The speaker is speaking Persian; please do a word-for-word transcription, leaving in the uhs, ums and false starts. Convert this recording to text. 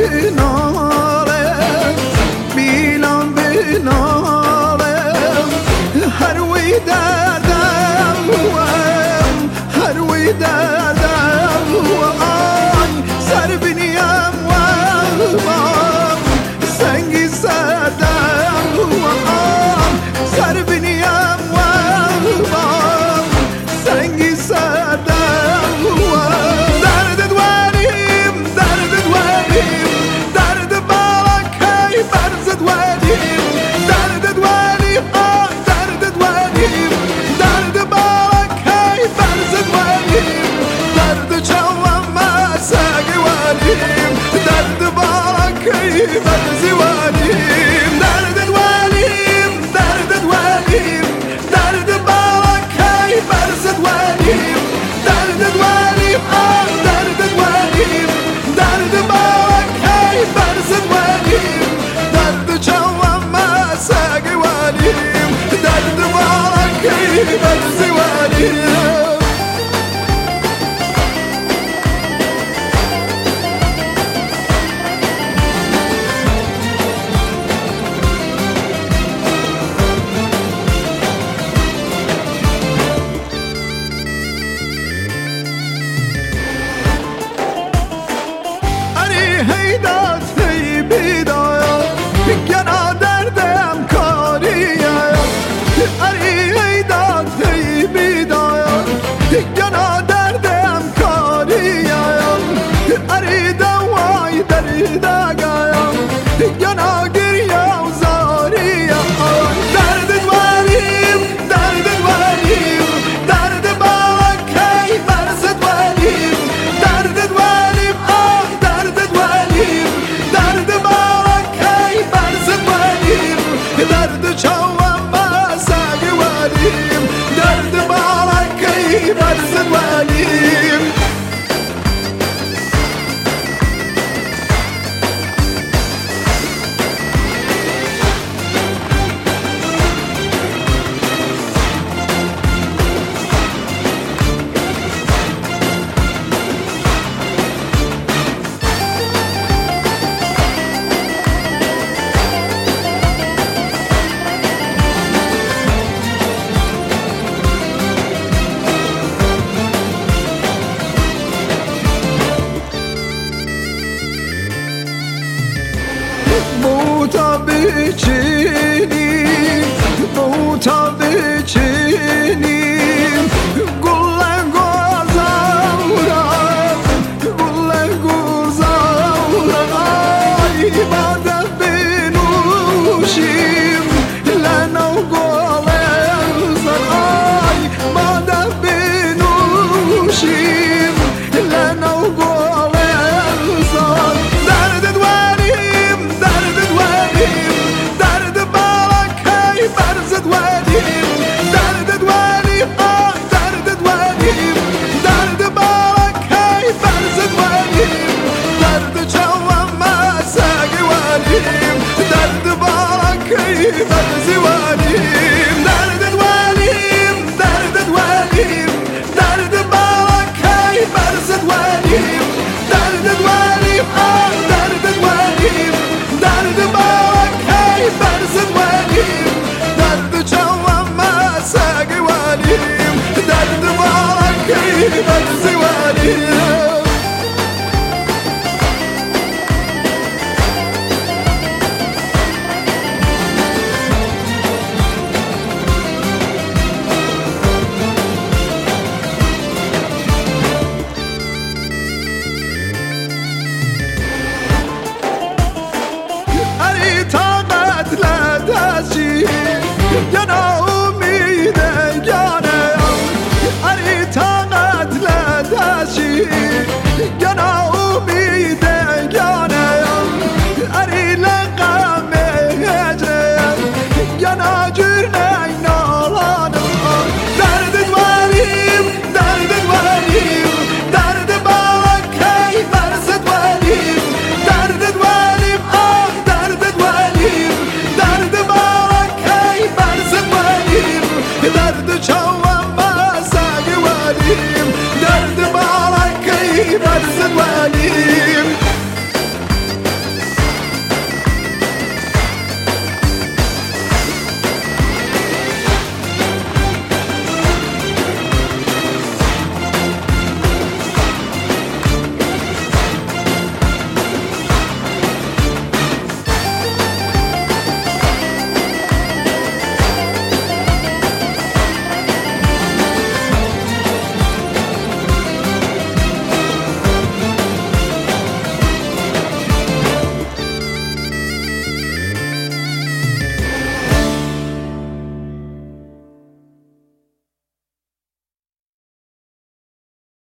بنالم بیلم بنالم هر وی دردم هر وی دردم آی سر بنیم و سنگی سردم آی سر بنیم و سنگی سردم درد دوانیم درد دوانیم درد باکی برزد وانیم درد دوانیم آه درد دوانیم درد باکی برزد وانیم درد چوام مساقی وانیم درد باکی برزی وانیم درد دوانیم درد دوانیم درد باکی برزد وانیم درد دوانیم آه درد دوانیم درد باکی برزد وانیم درد چوام مساقی وانیم درد باکی برزی وانیم هیدات هی بیدایا گنا دردم کاریه اری هیدات هی بیدایا گنا دردم کاریه اری دوای دردگایا گنا گریه و زاریه درد دوانیم درد دوانیم درد باکی برزد وانیم درد دوانیم آه درد دوانیم درد باکی برزد وانیم درد چوام مساقی وانیم درد باکی برزد وانیم